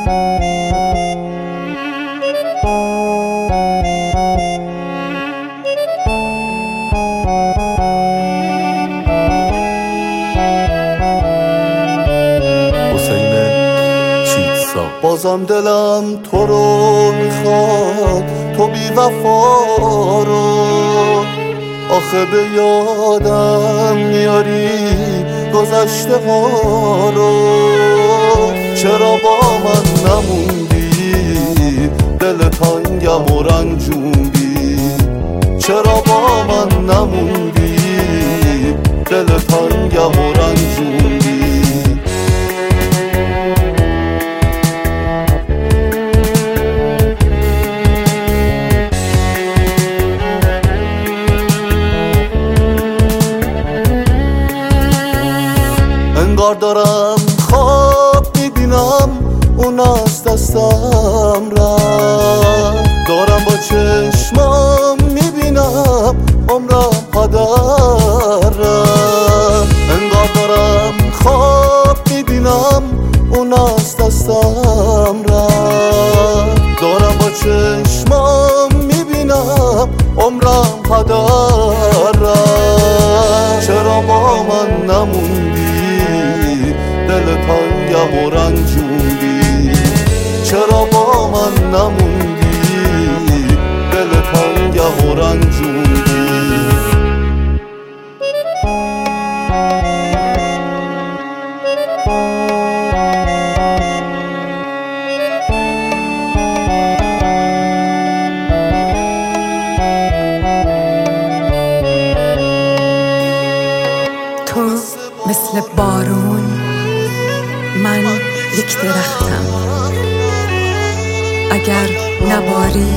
بازم دلم تو رو میخواد، تو بی وفا رو. آخه به یادم میاری گذشته ها رو. چرا با من نموندی، دل تنگم و رنجوندی. چرا با من نموندی، دل تنگم و رنجوندی. انگار دارم خواب میبینم اون از دستم رفت. دارم با چشمام میبینم عمرم هدر رفت. انگار دارم خواب میبینم اون از دستم رفت. دارم با چشمام میبینم عمرم هدر رفت. چرا با من نموندی، دل تنگم و رنجوندی. چرا با من نموندی، دل تنگم و رنجوندی. تو مثل بارون، من یک درختم. اگر نباری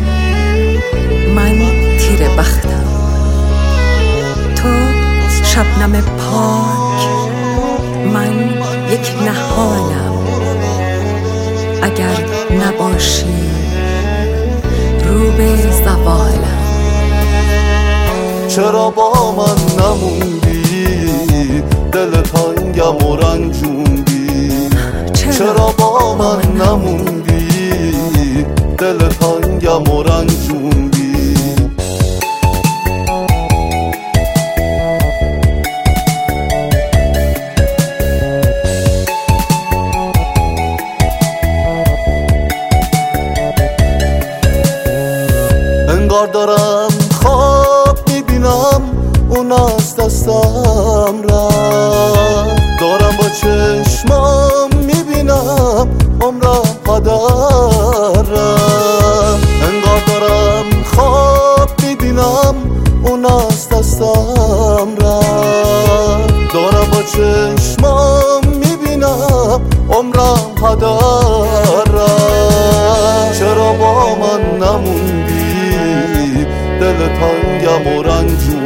من تیره بختم. تو شبنم پاک، من یک نهالم. اگر نباشی رو به زوالم. چرا با من نموندی، دل تنگم و رنجوندی. چرا با من نموندی، دل تنگم و رنجوندی. انگار دارم خواب میبینم اون از دستم رفت. دارم با چشمام میبینم عمرم هدر رفت. انگار دارم خواب میبینم اون از دستم رفت. دارم با چشمام میبینم عمرم هدر رفت. چرا با من نموندی، دل تنگم و رنجوندی.